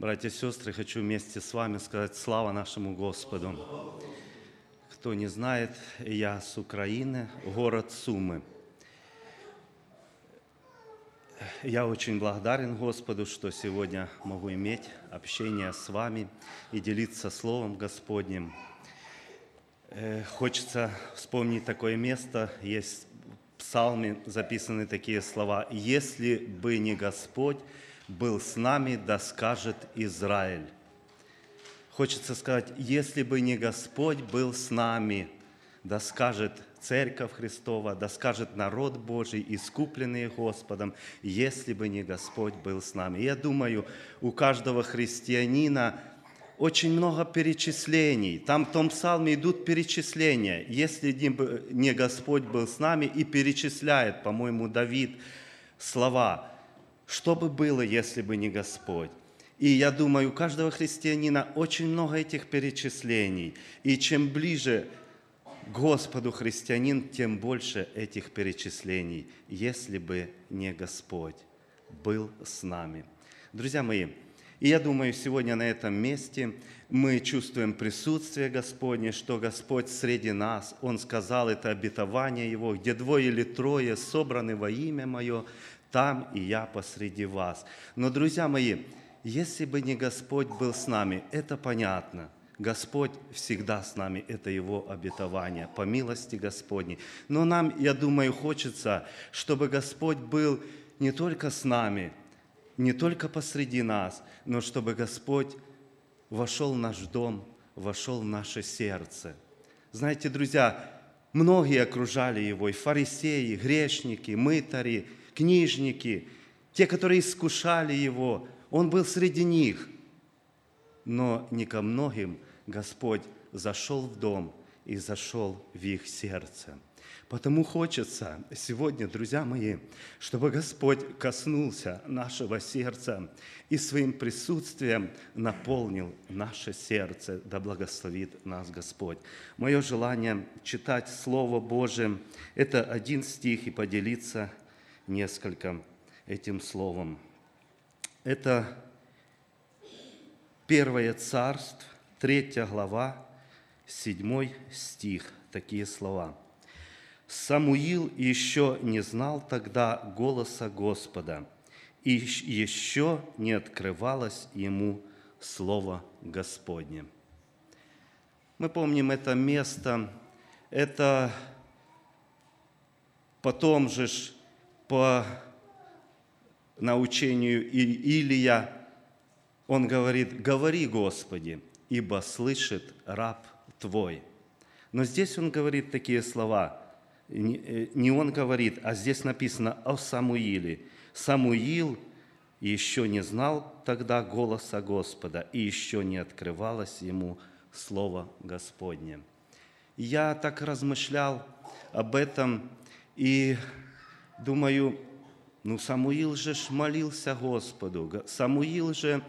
Братья и сестры, хочу вместе с вами сказать слава нашему Господу. Кто не знает, я с Украины, город Сумы. Я очень благодарен Господу, что сегодня могу иметь общение с вами и делиться Словом Господним. Хочется вспомнить такое место, есть в Псалме записаны такие слова: «Если бы не Господь был с нами, да скажет Израиль». Хочется сказать, если бы не Господь был с нами, да скажет Церковь Христова, да скажет народ Божий, искупленный Господом, если бы не Господь был с нами. Я думаю, у каждого христианина очень много перечислений. Там в том псалме идут перечисления. Если бы не Господь был с нами, и перечисляет, по-моему, Давид слова. Что бы было, если бы не Господь? И я думаю, у каждого христианина очень много этих перечислений. И чем ближе к Господу христианин, тем больше этих перечислений, если бы не Господь был с нами. Друзья мои, и я думаю, сегодня на этом месте мы чувствуем присутствие Господне, что Господь среди нас. Он сказал, это обетование Его, где 2 или 3 собраны во имя Мое, там и я посреди вас. Но, друзья мои, если бы не Господь был с нами, это понятно. Господь всегда с нами, это Его обетование, по милости Господней. Но нам, я думаю, хочется, чтобы Господь был не только с нами, не только посреди нас, но чтобы Господь вошел в наш дом, вошел в наше сердце. Знаете, друзья, многие окружали Его, и фарисеи, грешники, мытари, книжники, те, которые искушали Его, Он был среди них. Но не ко многим Господь зашел в дом и зашел в их сердце. Потому хочется сегодня, друзья мои, чтобы Господь коснулся нашего сердца и своим присутствием наполнил наше сердце. Да благословит нас Господь. Мое желание читать Слово Божие – это 1 стих и поделиться несколько этим словом. Это 1 Царств, 3 глава, 7 стих, такие слова. «Самуил еще не знал тогда голоса Господа, и еще не открывалось ему Слово Господне». Мы помним это место, это потом же по научению Илия, он говорит: «Говори, Господи, ибо слышит раб Твой». Но здесь он говорит такие слова, не он говорит, а здесь написано о Самуиле. Самуил еще не знал тогда голоса Господа, и еще не открывалось ему Слово Господне. Я так размышлял об этом и думаю, Самуил же молился Господу, Самуил же,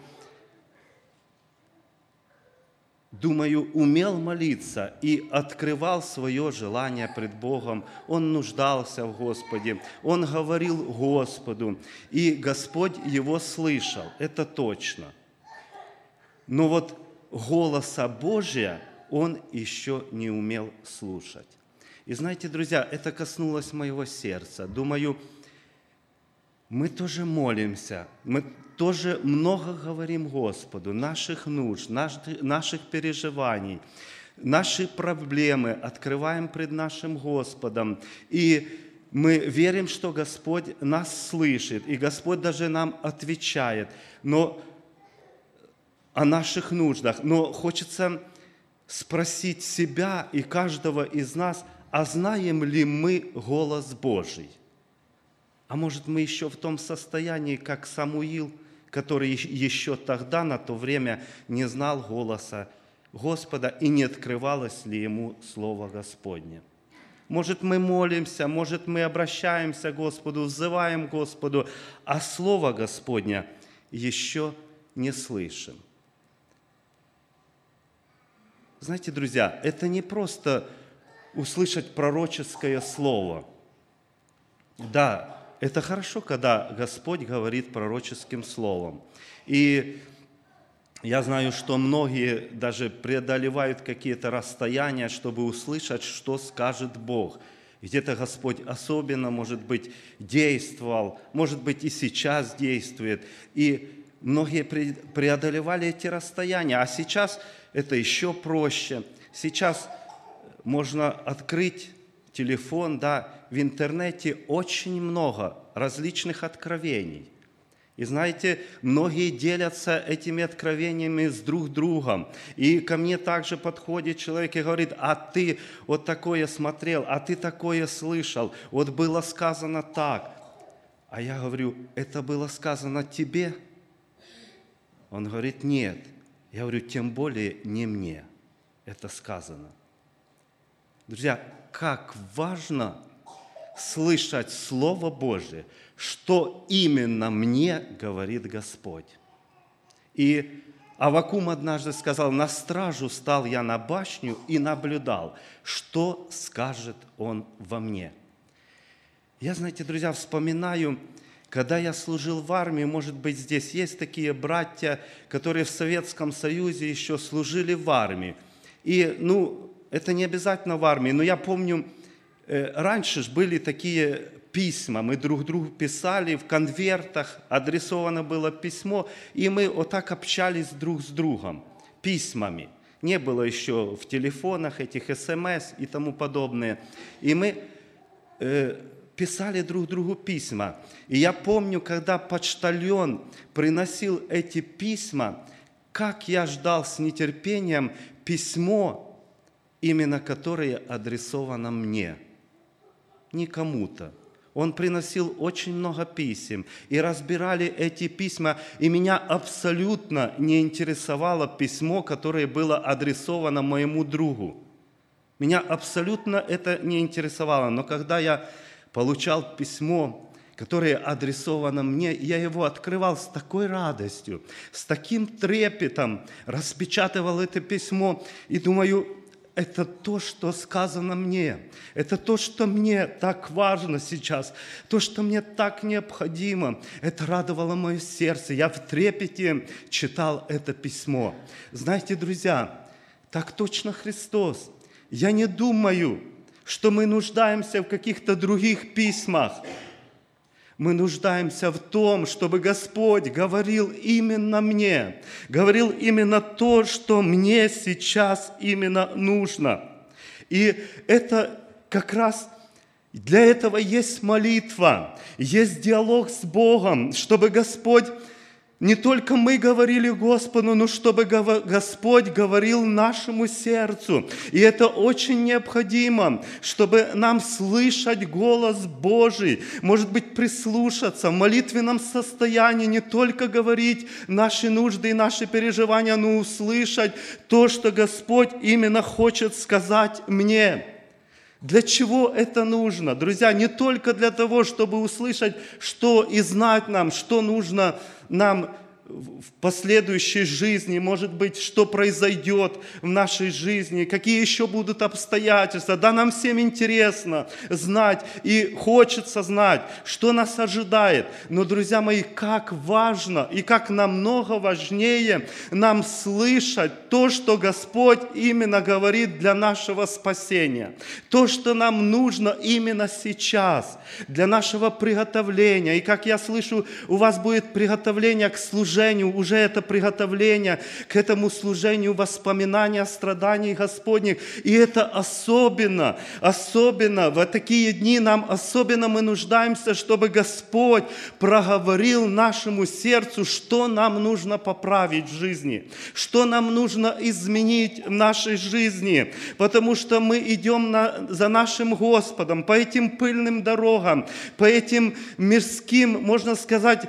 думаю, умел молиться и открывал свое желание пред Богом. Он нуждался в Господе, он говорил Господу, и Господь его слышал, это точно. Но вот голоса Божия он еще не умел слушать. И знаете, друзья, это коснулось моего сердца. Думаю, мы тоже молимся, мы тоже много говорим Господу, наших нужд, наших переживаний, наши проблемы открываем пред нашим Господом. И мы верим, что Господь нас слышит, и Господь даже нам отвечает о наших нуждах. Но хочется спросить себя и каждого из нас, а знаем ли мы голос Божий? А может, мы еще в том состоянии, как Самуил, который еще тогда, на то время, не знал голоса Господа и не открывалось ли ему Слово Господне? Может, мы молимся, может, мы обращаемся к Господу, взываем к Господу, а Слово Господня еще не слышим. Знаете, друзья, это не просто услышать пророческое слово. Да, это хорошо, когда Господь говорит пророческим словом. И Я знаю, что многие даже преодолевают какие-то расстояния, чтобы услышать, что скажет Бог. Где-то Господь особенно, может быть, действовал, может быть, и сейчас действует. И многие преодолевали эти расстояния, а сейчас это еще проще. Сейчас можно открыть телефон, да, в интернете очень много различных откровений. И знаете, многие делятся этими откровениями с друг другом. И ко мне также подходит человек и говорит: а ты вот такое смотрел, а ты такое слышал, вот было сказано так. А я говорю: это было сказано тебе? Он говорит: нет. Я говорю: тем более не мне это сказано. Друзья, как важно слышать Слово Божие, что именно мне говорит Господь. И Аввакум однажды сказал: на стражу стал я на башню и наблюдал, что скажет Он во мне. Я, знаете, друзья, вспоминаю, когда я служил в армии, может быть, здесь есть такие братья, которые в Советском Союзе еще служили в армии. И, это не обязательно в армии, но я помню, раньше же были такие письма, мы друг другу писали в конвертах, адресовано было письмо, и мы вот так общались друг с другом письмами. Не было еще в телефонах этих СМС и тому подобное. И мы писали друг другу письма. И я помню, когда почтальон приносил эти письма, как я ждал с нетерпением письмо, именно которое адресовано мне, не кому-то. Он приносил очень много писем, и разбирали эти письма, и меня абсолютно не интересовало письмо, которое было адресовано моему другу. Меня абсолютно это не интересовало, но когда я получал письмо, которое адресовано мне, я его открывал с такой радостью, с таким трепетом, распечатывал это письмо и думаю: это то, что сказано мне. Это то, что мне так важно сейчас. То, что мне так необходимо. Это радовало мое сердце. Я в трепете читал это письмо. Знаете, друзья, так точно Христос. Я не думаю, что мы нуждаемся в каких-то других письмах. Мы нуждаемся в том, чтобы Господь говорил именно мне, говорил именно то, что мне сейчас именно нужно. И это как раз для этого есть молитва, есть диалог с Богом, чтобы Господь, не только мы говорили Господу, но чтобы Господь говорил нашему сердцу. И это очень необходимо, чтобы нам слышать голос Божий, может быть, прислушаться в молитвенном состоянии, не только говорить наши нужды и наши переживания, но услышать то, что Господь именно хочет сказать мне. Для чего это нужно? Друзья, не только для того, чтобы услышать, что и знать нам, что нужно нам в последующей жизни, может быть, что произойдет в нашей жизни, какие еще будут обстоятельства. Да, нам всем интересно знать и хочется знать, что нас ожидает. Но, друзья мои, как важно и как намного важнее нам слышать то, что Господь именно говорит для нашего спасения. То, что нам нужно именно сейчас, для нашего приготовления. И как я слышу, у вас будет приготовление к служению, уже это приготовление к этому служению, воспоминания о страданиях Господних. И это особенно в такие дни особенно мы нуждаемся, чтобы Господь проговорил нашему сердцу, что нам нужно поправить в жизни, что нам нужно изменить в нашей жизни, потому что мы идем за нашим Господом по этим пыльным дорогам, по этим мирским, можно сказать,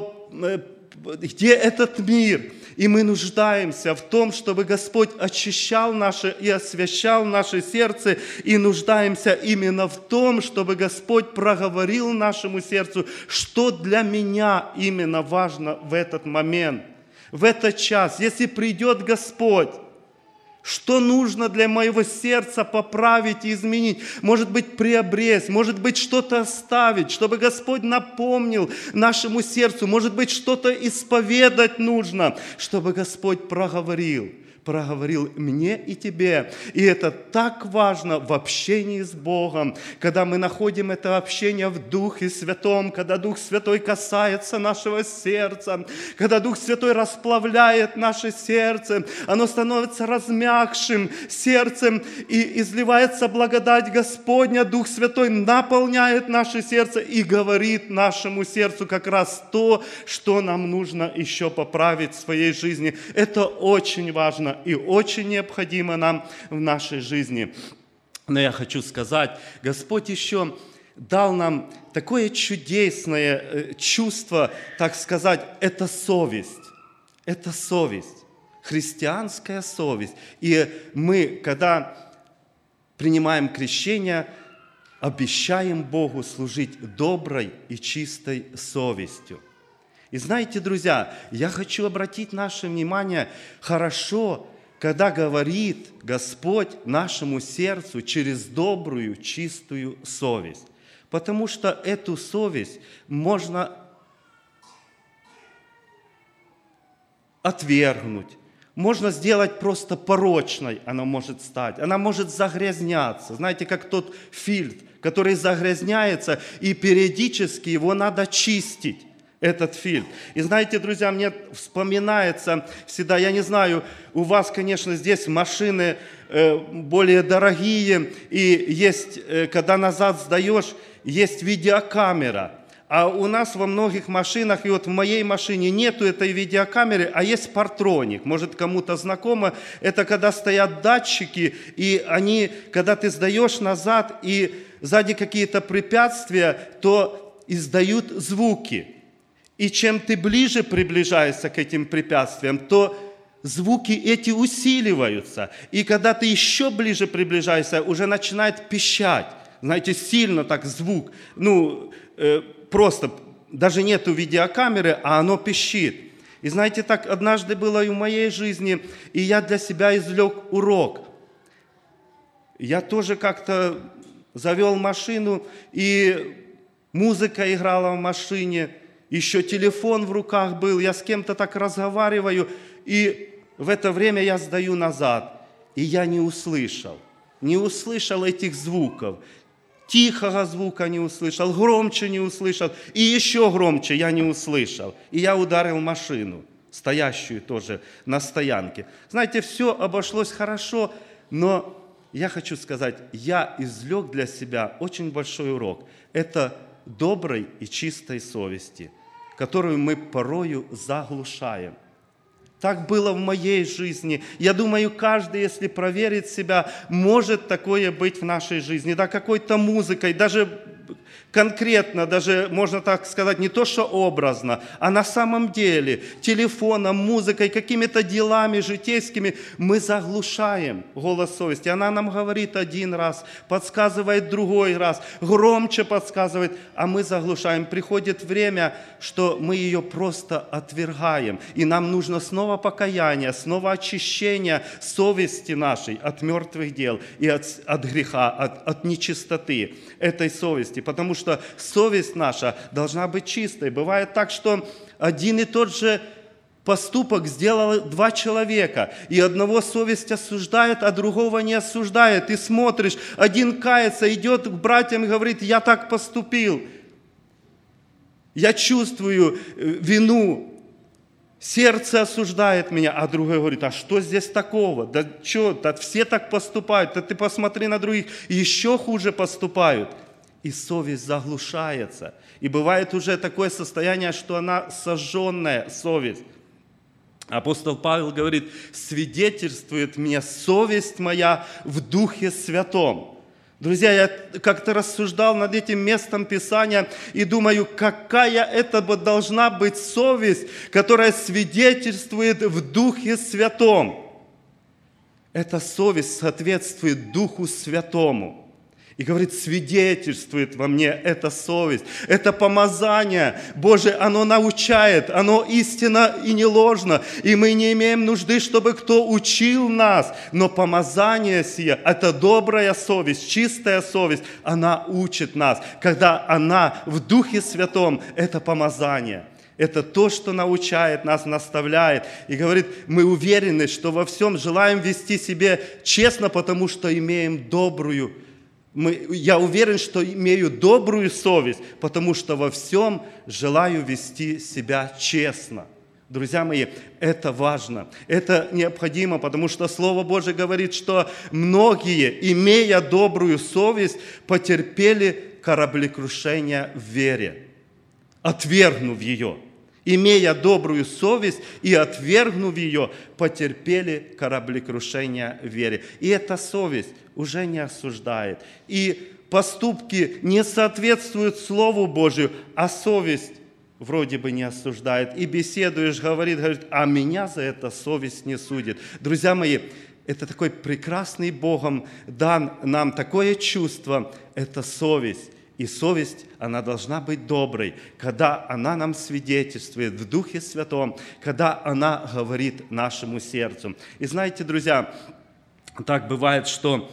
где этот мир. И мы нуждаемся в том, чтобы Господь очищал наше и освящал наше сердце, и нуждаемся именно в том, чтобы Господь проговорил нашему сердцу, что для меня именно важно в этот момент, в этот час. Если придет Господь, Что нужно для моего сердца поправить и изменить? Может быть, приобрести, может быть, что-то оставить, чтобы Господь напомнил нашему сердцу. Может быть, что-то исповедать нужно, чтобы Господь проговорил мне и тебе. И это так важно в общении с Богом, когда мы находим это общение в Духе Святом, когда Дух Святой касается нашего сердца, когда Дух Святой расплавляет наше сердце, оно становится размягшим сердцем, и изливается благодать Господня, Дух Святой наполняет наше сердце и говорит нашему сердцу как раз то, что нам нужно еще поправить в своей жизни. Это очень важно и очень необходимо нам в нашей жизни. Но я хочу сказать, Господь еще дал нам такое чудесное чувство, так сказать, это совесть. Это совесть, христианская совесть. И мы, когда принимаем крещение, обещаем Богу служить доброй и чистой совестью. И знаете, друзья, я хочу обратить наше внимание, хорошо, когда говорит Господь нашему сердцу через добрую, чистую совесть. Потому что эту совесть можно отвергнуть, можно сделать просто порочной, она может стать, она может загрязняться. Знаете, как тот фильтр, который загрязняется, и периодически его надо чистить. Этот фильтр. И знаете, друзья, мне вспоминается всегда, я не знаю, у вас, конечно, здесь машины более дорогие, и есть, когда назад сдаешь, есть видеокамера. А у нас во многих машинах, и вот в моей машине нету этой видеокамеры, а есть партроник. Может, кому-то знакомо. Это когда стоят датчики, и они, когда ты сдаешь назад, и сзади какие-то препятствия, то издают звуки. И чем ты ближе приближаешься к этим препятствиям, то звуки эти усиливаются. И когда ты еще ближе приближаешься, уже начинает пищать. Знаете, сильно так звук. Просто даже нету видеокамеры, а оно пищит. И знаете, так однажды было и в моей жизни, и я для себя извлек урок. Я тоже как-то завел машину, и музыка играла в машине, еще телефон в руках был, я с кем-то так разговариваю, и в это время я сдаю назад, и я не услышал этих звуков, тихого звука не услышал, громче не услышал, и еще громче я не услышал, и я ударил машину, стоящую тоже на стоянке. Знаете, все обошлось хорошо, но я хочу сказать, я извлек для себя очень большой урок, это доброй и чистой совести, которую мы порою заглушаем. Так было в моей жизни. Я думаю, каждый, если проверит себя, может такое быть в нашей жизни. Да, какой-то музыкой, даже конкретно, даже, можно так сказать, не то что образно, а на самом деле телефоном, музыкой, какими-то делами житейскими мы заглушаем голос совести. Она нам говорит один раз, подсказывает другой раз, громче подсказывает, а мы заглушаем. Приходит время, что мы ее просто отвергаем, и нам нужно снова покаяние, снова очищение совести нашей от мертвых дел и от греха, от нечистоты этой совести, потому что совесть наша должна быть чистой. Бывает так, что один и тот же поступок сделал два человека, и одного совесть осуждает, а другого не осуждает. И смотришь, один кается, идет к братьям и говорит: я так поступил, я чувствую вину, сердце осуждает меня, а другой говорит: а что здесь такого? Да что, да все так поступают, да ты посмотри на других, еще хуже поступают. И совесть заглушается. И бывает уже такое состояние, что она сожженная совесть. Апостол Павел говорит: свидетельствует мне совесть моя в Духе Святом. Друзья, я как-то рассуждал над этим местом Писания и думаю, какая это должна быть совесть, которая свидетельствует в Духе Святом. Эта совесть соответствует Духу Святому. И говорит, свидетельствует во мне эта совесть, это помазание Божие, оно научает, оно истинно и не ложно. И мы не имеем нужды, чтобы кто учил нас. Но помазание сие, это добрая совесть, чистая совесть, она учит нас. Когда она в Духе Святом, это помазание. Это то, что научает нас, наставляет. И говорит, мы уверены, что во всем желаем вести себя честно, потому что имеем добрую совесть. Я уверен, что имею добрую совесть, потому что во всем желаю вести себя честно. Друзья мои, это важно, это необходимо, потому что Слово Божие говорит, что многие, имея добрую совесть, потерпели кораблекрушение в вере, отвергнув ее. Имея добрую совесть и отвергнув ее, потерпели кораблекрушение в вере. И эта совесть уже не осуждает. И поступки не соответствуют Слову Божию, а совесть вроде бы не осуждает. И беседуешь, говорит, а меня за это совесть не судит. Друзья мои, это такой прекрасный Богом дан нам такое чувство, это совесть. И совесть, она должна быть доброй, когда она нам свидетельствует в Духе Святом, когда она говорит нашему сердцу. И знаете, друзья, так бывает, что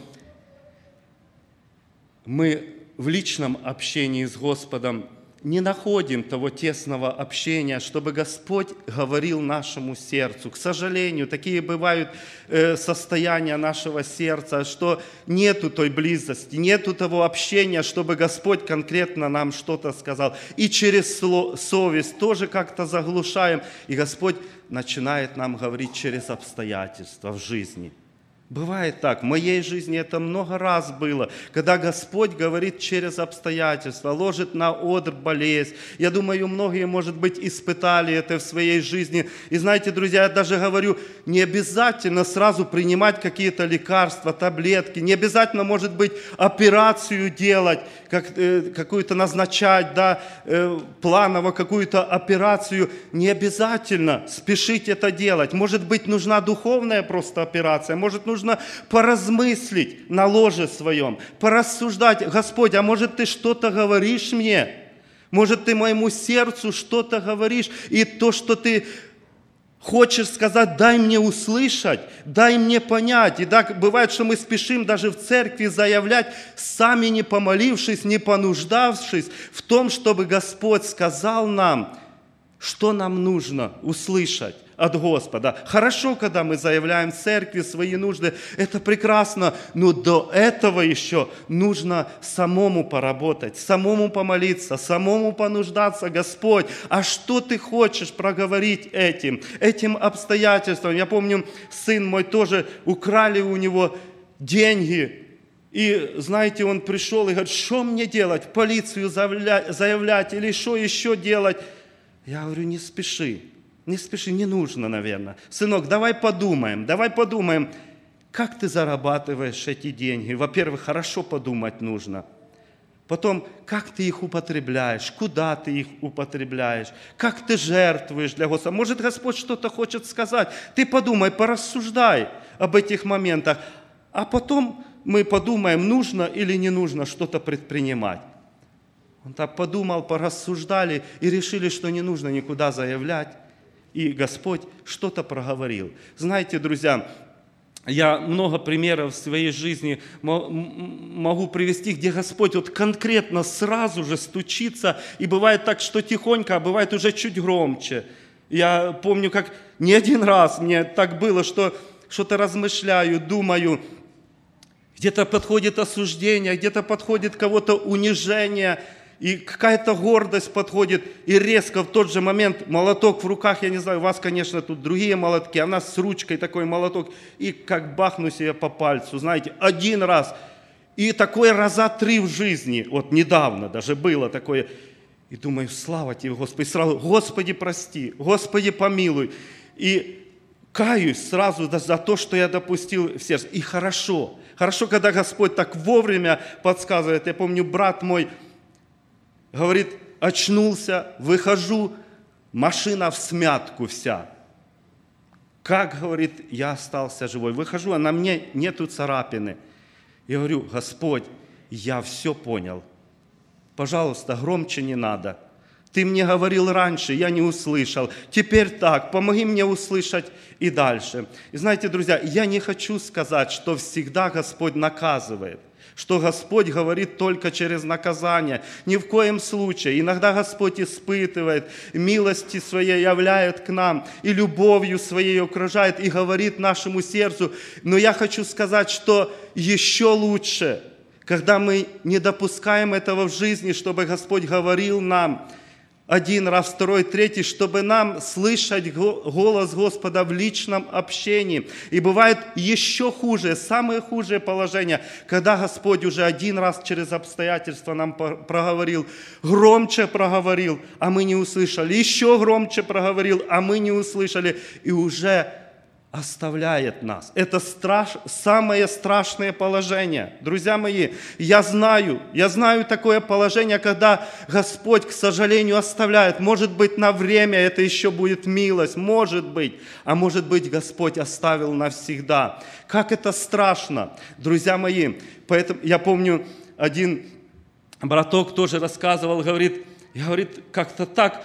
мы в личном общении с Господом не находим того тесного общения, чтобы Господь говорил нашему сердцу. К сожалению, такие бывают состояния нашего сердца, что нету той близости, нету того общения, чтобы Господь конкретно нам что-то сказал. И через совесть тоже как-то заглушаем, и Господь начинает нам говорить через обстоятельства в жизни. Бывает так, в моей жизни это много раз было, когда Господь говорит через обстоятельства, ложит на одр болезнь. Я думаю, многие, может быть, испытали это в своей жизни. И знаете, друзья, я даже говорю, не обязательно сразу принимать какие-то лекарства, таблетки, не обязательно, может быть, операцию делать, какую-то назначать, да, планово какую-то операцию. Не обязательно спешить это делать. Может быть, нужна духовная просто операция, может, нужно поразмыслить на ложе своем, порассуждать. Господь, а может, Ты что-то говоришь мне? Может, Ты моему сердцу что-то говоришь? И то, что Ты хочешь сказать, дай мне услышать, дай мне понять. И так бывает, что мы спешим даже в церкви заявлять, сами не помолившись, не понуждавшись в том, чтобы Господь сказал нам, что нам нужно услышать от Господа. Хорошо, когда мы заявляем в церкви свои нужды, это прекрасно, но до этого еще нужно самому поработать, самому помолиться, самому понуждаться. Господь, а что Ты хочешь проговорить этим обстоятельствам? Я помню, сын мой тоже, украли у него деньги. И, знаете, он пришел и говорит, что мне делать? В полицию заявлять или что еще делать? Я говорю, не спеши, не нужно, наверное. Сынок, давай подумаем, как ты зарабатываешь эти деньги. Во-первых, хорошо подумать нужно. Потом, как ты их употребляешь, куда ты их употребляешь, как ты жертвуешь для Господа. Может, Господь что-то хочет сказать. Ты подумай, порассуждай об этих моментах. А потом мы подумаем, нужно или не нужно что-то предпринимать. Он так подумал, порассуждали и решили, что не нужно никуда заявлять. И Господь что-то проговорил. Знаете, друзья, я много примеров в своей жизни могу привести, где Господь вот конкретно сразу же стучится. И бывает так, что тихонько, а бывает уже чуть громче. Я помню, как не один раз мне так было, что что-то размышляю, думаю, где-то подходит осуждение, где-то подходит кого-то унижение, и какая-то гордость подходит, и резко в тот же момент молоток в руках, я не знаю, у вас, конечно, тут другие молотки, а у нас с ручкой такой молоток, и как бахну себе по пальцу, знаете, один раз, и такое раза 3 в жизни, вот недавно даже было такое, и думаю, слава Тебе, Господи, сразу, Господи, прости, Господи, помилуй, и каюсь сразу за то, что я допустил в сердце, и хорошо, когда Господь так вовремя подсказывает, я помню, брат мой, говорит, очнулся, выхожу, машина всмятку вся. Как, говорит, я остался живой. Выхожу, а на мне нету царапины. Я говорю, Господь, я все понял. Пожалуйста, громче не надо. Ты мне говорил раньше, я не услышал. Теперь так, помоги мне услышать и дальше. И знаете, друзья, я не хочу сказать, что всегда Господь наказывает, что Господь говорит только через наказание. Ни в коем случае. Иногда Господь испытывает, милости Своей являет к нам, и любовью Своей окружает, и говорит нашему сердцу. Но я хочу сказать, что еще лучше, когда мы не допускаем этого в жизни, чтобы Господь говорил нам один раз, второй, третий, чтобы нам слышать голос Господа в личном общении. И бывает еще хуже, самое худшее положение, когда Господь уже один раз через обстоятельства нам проговорил, громче проговорил, а мы не услышали, еще громче проговорил, а мы не услышали, и уже оставляет нас. Это самое страшное положение. Друзья мои, я знаю такое положение, когда Господь, к сожалению, оставляет. Может быть, на время это еще будет милость, может быть. А может быть, Господь оставил навсегда. Как это страшно, друзья мои. Поэтому я помню, один браток тоже рассказывал, говорит, как-то так,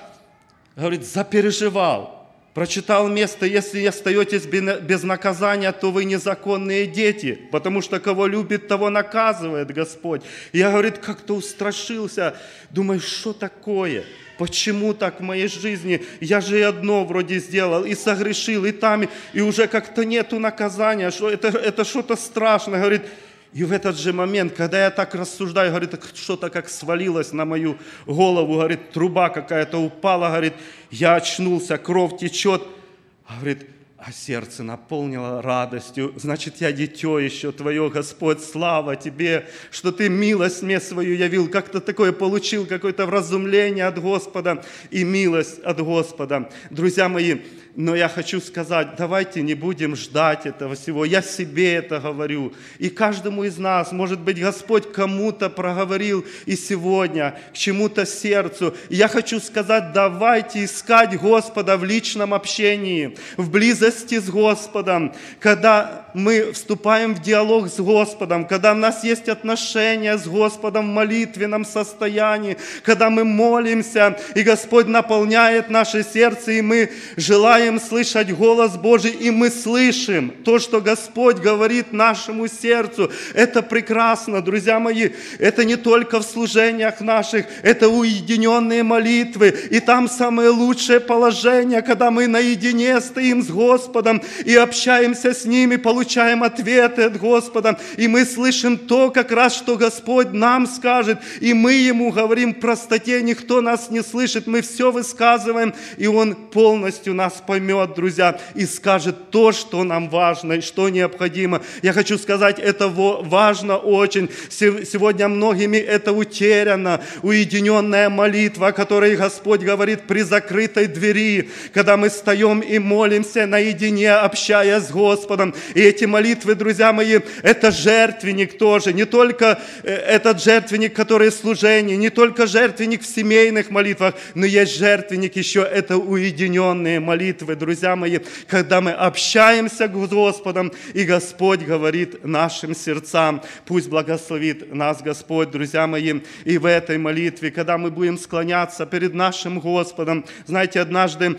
запереживал. Прочитал место, если остаетесь без наказания, то вы незаконные дети, потому что кого любит, того наказывает Господь. Я, говорит, как-то устрашился, думаю, что такое? Почему так в моей жизни? Я же и одно вроде сделал, и согрешил, и там, и уже как-то нету наказания, что это что-то страшное, говорит. И в этот же момент, когда я так рассуждаю, говорит, что-то как свалилось на мою голову, говорит, труба какая-то упала, говорит, я очнулся, кровь течет, говорит, а сердце наполнило радостью. Значит, я дитё еще Твое, Господь, слава Тебе, что Ты милость мне свою явил. Как-то такое получил, какое-то вразумление от Господа и милость от Господа. Друзья мои, но я хочу сказать, давайте не будем ждать этого всего. Я себе это говорю. И каждому из нас, может быть, Господь кому-то проговорил и сегодня, к чему-то сердцу. И я хочу сказать, давайте искать Господа в личном общении, в близости с Господом. Когда мы вступаем в диалог с Господом, когда у нас есть отношения с Господом в молитвенном состоянии, когда мы молимся, и Господь наполняет наше сердце, и мы желаем слышать голос Божий, и мы слышим то, что Господь говорит нашему сердцу. Это прекрасно, друзья мои. Это не только в служениях наших, это уединенные молитвы. И там самое лучшее положение, когда мы наедине стоим с Господом и общаемся с Ним, и получаем ответы от Господа. И мы слышим то, как раз, что Господь нам скажет. И мы Ему говорим в простоте, никто нас не слышит. Мы все высказываем, и Он полностью нас поймет, друзья, и скажет то, что нам важно и что необходимо. Я хочу сказать, это важно очень. Сегодня многими это утеряно. Уединенная молитва, о которой Господь говорит при закрытой двери, когда мы встаем и молимся наедине, общаясь с Господом. И эти молитвы, друзья мои, это жертвенник тоже. Не только этот жертвенник, который в служении, не только жертвенник в семейных молитвах, но есть жертвенник еще, это уединенные молитвы, друзья мои, когда мы общаемся с Господом, и Господь говорит нашим сердцам. Пусть благословит нас Господь, друзья мои, и в этой молитве, когда мы будем склоняться перед нашим Господом. Знаете, однажды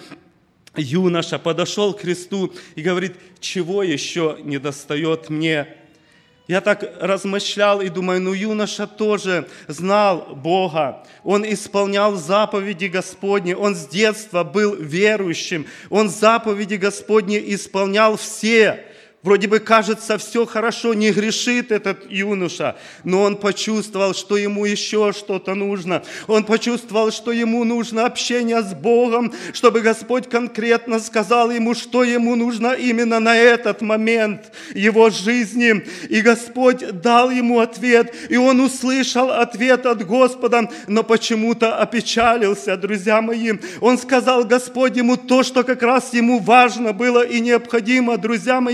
юноша подошел к кресту и говорит, чего еще не достает мне? Я так размышлял и думаю, юноша тоже знал Бога. Он исполнял заповеди Господни. Он с детства был верующим. Он заповеди Господни исполнял все. Вроде бы кажется, все хорошо, не грешит этот юноша, но он почувствовал, что ему еще что-то нужно. Он почувствовал, что ему нужно общение с Богом, чтобы Господь конкретно сказал ему, что ему нужно именно на этот момент его жизни. И Господь дал ему ответ, и он услышал ответ от Господа, но почему-то опечалился, друзья мои. Он сказал Господь ему то, что как раз ему важно было и необходимо, друзья мои.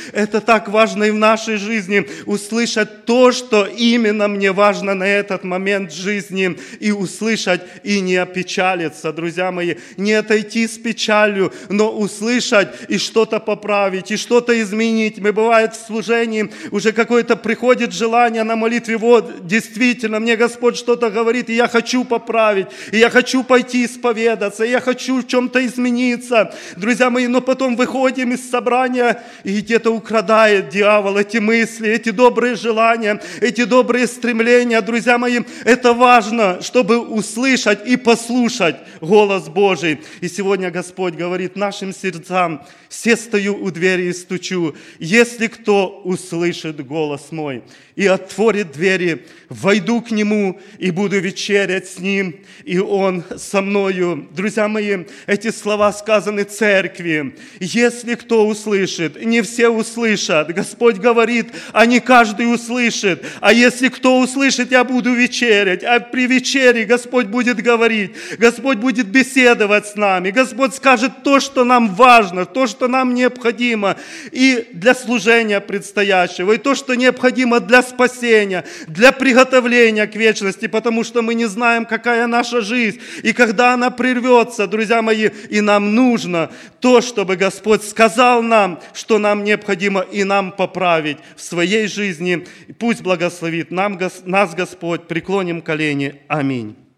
это так важно и в нашей жизни, услышать то, что именно мне важно на этот момент жизни, и услышать, и не опечалиться, друзья мои, не отойти с печалью, но услышать и что-то поправить, и что-то изменить. Мы, бывает, в служении уже какое-то приходит желание на молитве, вот, действительно, мне Господь что-то говорит, и я хочу поправить, и я хочу пойти исповедаться, и я хочу в чем-то измениться, друзья мои, но потом выходим из собрания, и где-то украдает дьявол эти мысли, эти добрые желания, эти добрые стремления, друзья мои, это важно, чтобы услышать и послушать голос Божий. И сегодня Господь говорит нашим сердцам: «Се стою у двери и стучу, если кто услышит голос мой и отворит двери, войду к нему и буду вечерять с ним, и он со мною». Друзья мои, эти слова сказаны церкви. Если кто услышит, не все услышат. Господь говорит, а не каждый услышит. А если кто услышит, я буду вечерять. А при вечере Господь будет говорить, Господь будет беседовать с нами. Господь скажет то, что нам важно, то, что нам необходимо и для служения предстоящего, и то, что необходимо для спасения, для приготовления к вечности, потому что мы не знаем, какая наша жизнь и когда она прервется, друзья мои, и нам нужно то, чтобы Господь сказал нам, что нам необходимо и нам поправить в своей жизни. Пусть благословит нас Господь, преклоним колени. Аминь.